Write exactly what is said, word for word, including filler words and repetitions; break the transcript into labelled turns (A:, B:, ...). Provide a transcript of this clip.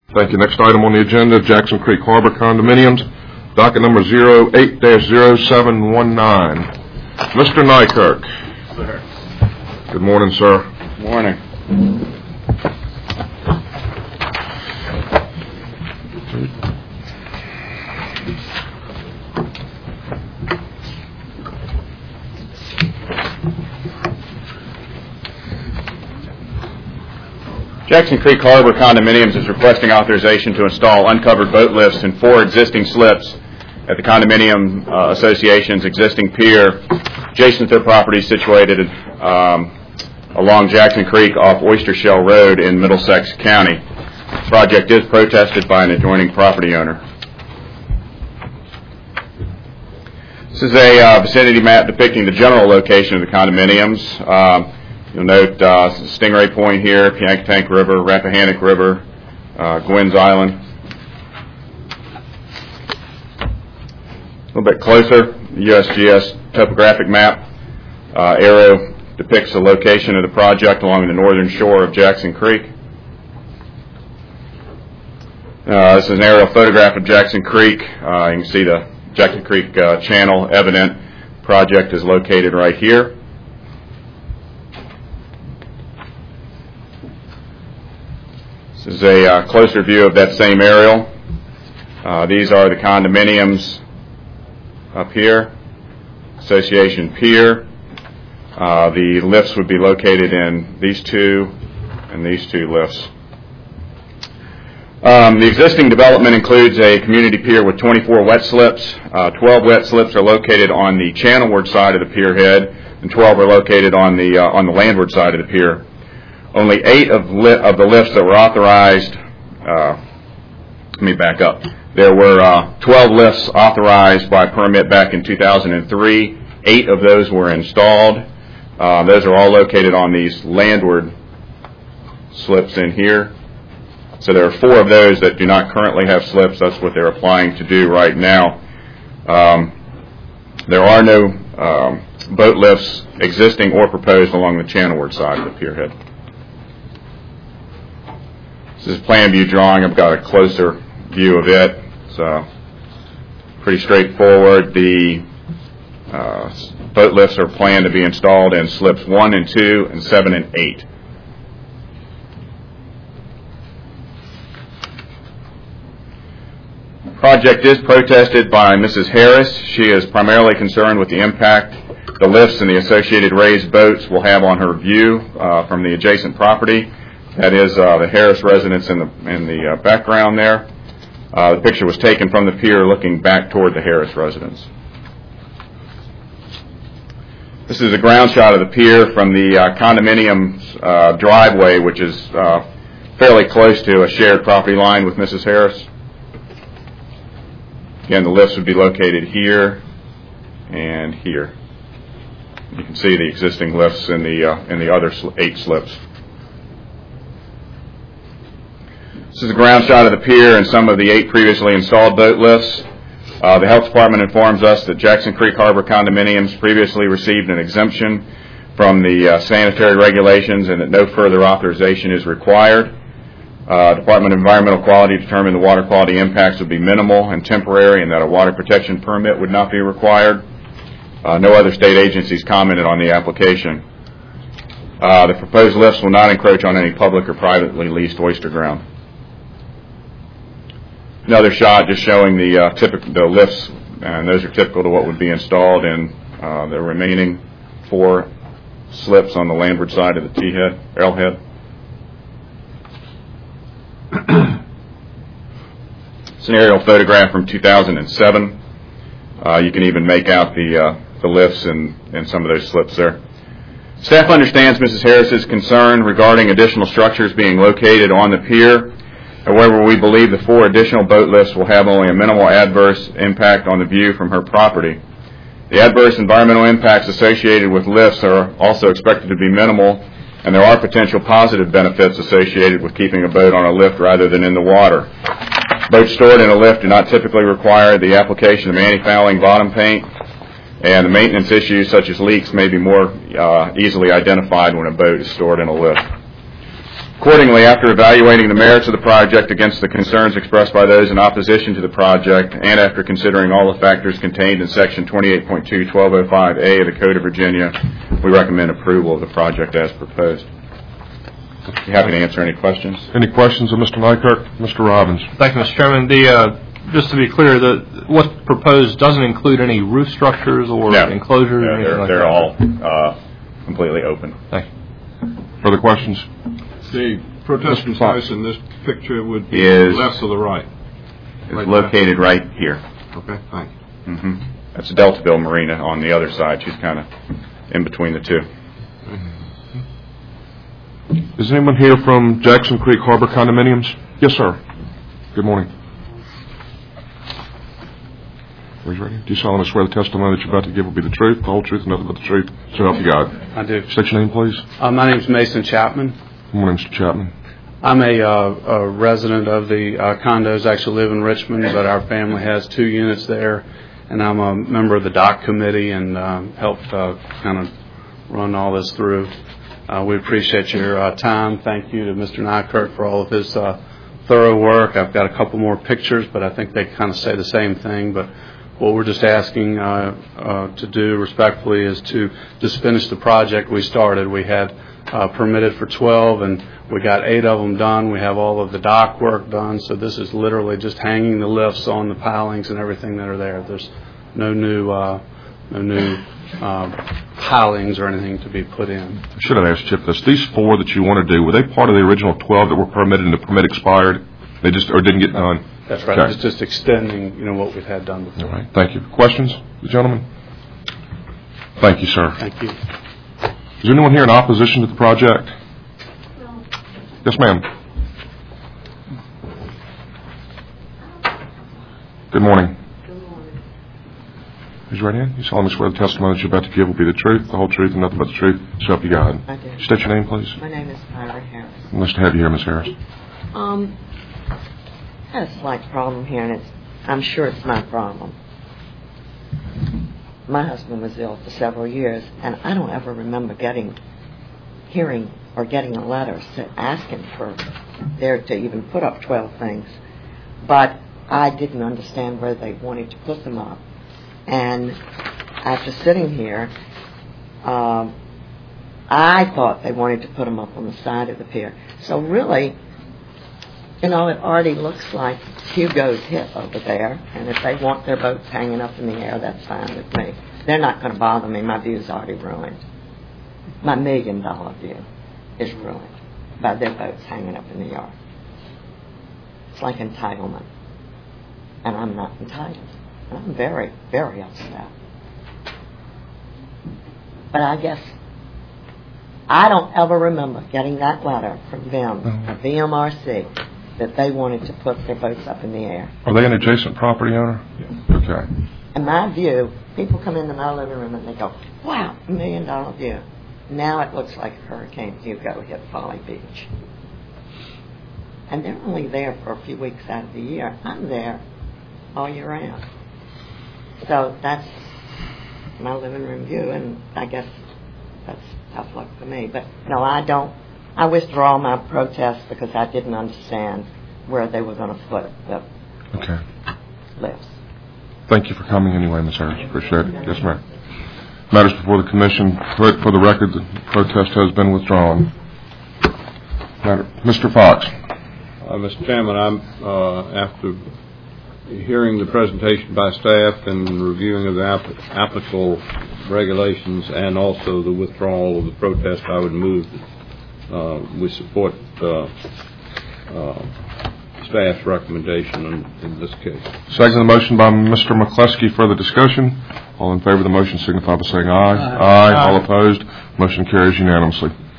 A: Thank you. Next item on the agenda, Jackson Creek Harbor Condominiums, docket number zero eight dash zero seven one nine. Mister Nykirk.
B: Sir.
A: Good morning, sir.
B: Good morning. Jackson Creek Harbor Condominiums is requesting authorization to install uncovered boat lifts in four existing slips at the Condominium uh, Association's existing pier, adjacent to their property situated um, along Jackson Creek off Oyster Shell Road in Middlesex County. The project is protested by an adjoining property owner. This is a uh, vicinity map depicting the general location of the condominiums. Uh, You'll note uh, Stingray Point here, Piankatank River, Rappahannock River, uh, Gwynn's Island. A little bit closer, the U S G S topographic map. Uh, arrow depicts the location of the project along the northern shore of Jackson Creek. Uh, this is an aerial photograph of Jackson Creek. Uh, you can see the Jackson Creek uh, channel evident. Project is located right here. This is a uh, closer view of that same aerial. Uh, these are the condominiums up here, Association Pier. Uh, the lifts would be located in these two and these two lifts. Um, the existing development includes a community pier with twenty-four wet slips. Uh, twelve wet slips are located on the channelward side of the pier head, and twelve are located on the uh, on the landward side of the pier. Only eight of, li- of the lifts that were authorized, uh, let me back up. There were uh, twelve lifts authorized by permit back in two thousand three. Eight of those were installed. Uh, those are all located on these landward slips in here. So there are four of those that do not currently have slips. That's what they're applying to do right now. Um, there are no um, boat lifts existing or proposed along the channelward side of the pier head. This is a plan view drawing. I've got a closer view of it. So pretty straightforward. The uh, boat lifts are planned to be installed in slips one and two and seven and eight. The project is protested by Missus Harris. She is primarily concerned with the impact the lifts and the associated raised boats will have on her view uh, from the adjacent property. That is uh, the Harris residence in the in the uh, background there. Uh, the picture was taken from the pier looking back toward the Harris residence. This is a ground shot of the pier from the uh, condominium's uh, driveway, which is uh, fairly close to a shared property line with Missus Harris. Again, the lifts would be located here and here. You can see the existing lifts in the uh, in the other sl- eight slips. This is a ground shot of the pier and some of the eight previously installed boat lifts. Uh, the Health Department informs us that Jackson Creek Harbor Condominiums previously received an exemption from the uh, sanitary regulations and that no further authorization is required. Uh, Department of Environmental Quality determined the water quality impacts would be minimal and temporary and that a water protection permit would not be required. Uh, no other state agencies commented on the application. Uh, the proposed lifts will not encroach on any public or privately leased oyster ground. Another shot just showing the uh, typical the lifts, and those are typical to what would be installed in uh, the remaining four slips on the landward side of the T-head, arrowhead. It's an aerial photograph from two thousand seven. Uh, you can even make out the uh, the lifts and, and some of those slips there. Staff understands Missus Harris's concern regarding additional structures being located on the pier. However, we believe the four additional boat lifts will have only a minimal adverse impact on the view from her property. The adverse environmental impacts associated with lifts are also expected to be minimal, and there are potential positive benefits associated with keeping a boat on a lift rather than in the water. Boats stored in a lift do not typically require the application of anti-fouling bottom paint, and the maintenance issues such as leaks may be more uh, easily identified when a boat is stored in a lift. Accordingly, after evaluating the merits of the project against the concerns expressed by those in opposition to the project, and after considering all the factors contained in Section twenty-eight point two, twelve oh five A of the Code of Virginia, we recommend approval of the project as proposed. I'd be happy to answer any questions.
A: Any questions of Mister Nykirk? Mister Robbins.
C: Thank you, Mister Chairman. The, uh, just to be clear, the, what's proposed doesn't include any roof structures or
B: no.
C: enclosures?
B: No,
C: or anything
B: they're,
C: like
B: they're
C: that?
B: all uh, completely open.
C: Thank you.
A: Further questions?
D: The protestant's house in this picture would be
B: is
D: left or the right?
B: It's
D: right
B: located there. Right here.
D: Okay, thanks.
B: Mm-hmm. That's Deltaville Marina on the other side. She's kind of in between the two.
A: Is anyone here from Jackson Creek Harbor Condominiums? Yes, sir. Good morning. Raise your right hand. Do you solemnly swear the testimony that you're about to give will be the truth, the whole truth, and nothing but the truth? So help you God.
E: I do.
A: State your name, please.
E: Uh, my name's Mason Chapman.
A: My name's Chapman.
E: I'm a, uh, a resident of the uh, condos. I actually live in Richmond, but our family has two units there, and I'm a member of the dock committee and um, helped uh, kind of run all this through. Uh, we appreciate your uh, time. Thank you to Mister Nykirk for all of his uh, thorough work. I've got a couple more pictures, but I think they kind of say the same thing. But what we're just asking uh, uh, to do respectfully is to just finish the project we started. We had uh, permitted for twelve, and we got eight of them done. We have all of the dock work done, so this is literally just hanging the lifts on the pilings and everything that are there. There's no new, uh, no new uh, pilings or anything to be put in.
A: I should have asked Chip this. These four that you want to do, were they part of the original twelve that were permitted and the permit expired? They just or didn't get done?
E: That's right.
A: Okay.
E: It's just extending, you know, what we've had done before.
A: All right. Thank you. Questions, the gentleman? Thank you, sir.
E: Thank you.
A: Is there anyone here in opposition to the project? No. Yes, ma'am. Good morning.
F: Good morning.
A: Raise your right hand. You solemnly swear the testimony that you're about to give will be the truth, the whole truth, and nothing but the truth. So help you God.
F: I do.
A: State your name, please.
F: My name is Myra Harris.
A: Nice to have you here, Miss Harris.
F: Um, I had a slight problem here, and it's, I'm sure it's my problem. My husband was ill for several years, and I don't ever remember getting, hearing, or getting a letter asking for there to even put up twelve things. But I didn't understand where they wanted to put them up. And after sitting here, um, I thought they wanted to put them up on the side of the pier. So really, you know, it already looks like Hugo's hip over there, and if they want their boats hanging up in the air, that's fine with me. They're not going to bother me. My view's already ruined. My million-dollar view is ruined by their boats hanging up in the yard. It's like entitlement, and I'm not entitled. And I'm very, very upset. But I guess I don't ever remember getting that letter from them,
A: Mm-hmm.
F: a V M R C, that they wanted to put their boats up in the air.
A: Are they an adjacent property owner? Yeah. Okay.
F: In my view, people come into my living room and they go, wow, a million dollar view. Now it looks like Hurricane Hugo hit Folly Beach. And they're only there for a few weeks out of the year. I'm there all year round. So that's my living room view, and I guess that's tough luck for me. But no, I don't. I withdraw my protest because I didn't understand where they were going to put the
A: Okay.
F: lifts.
A: Thank you for coming anyway, Miz Harris. Appreciate it. Yes, ma'am. Matters before the commission. For the record, the protest has been withdrawn. Matter. Mister Fox.
D: Uh, Mister Chairman, I'm, uh, after hearing the presentation by staff and reviewing of the app- applicable regulations and also the withdrawal of the protest, I would move that uh, we support uh, uh, staff's recommendation in, in this case.
A: Second the motion by Mister McCluskey. Further discussion? All in favor of the motion signify by saying aye. Aye. Aye. All opposed? Motion carries unanimously.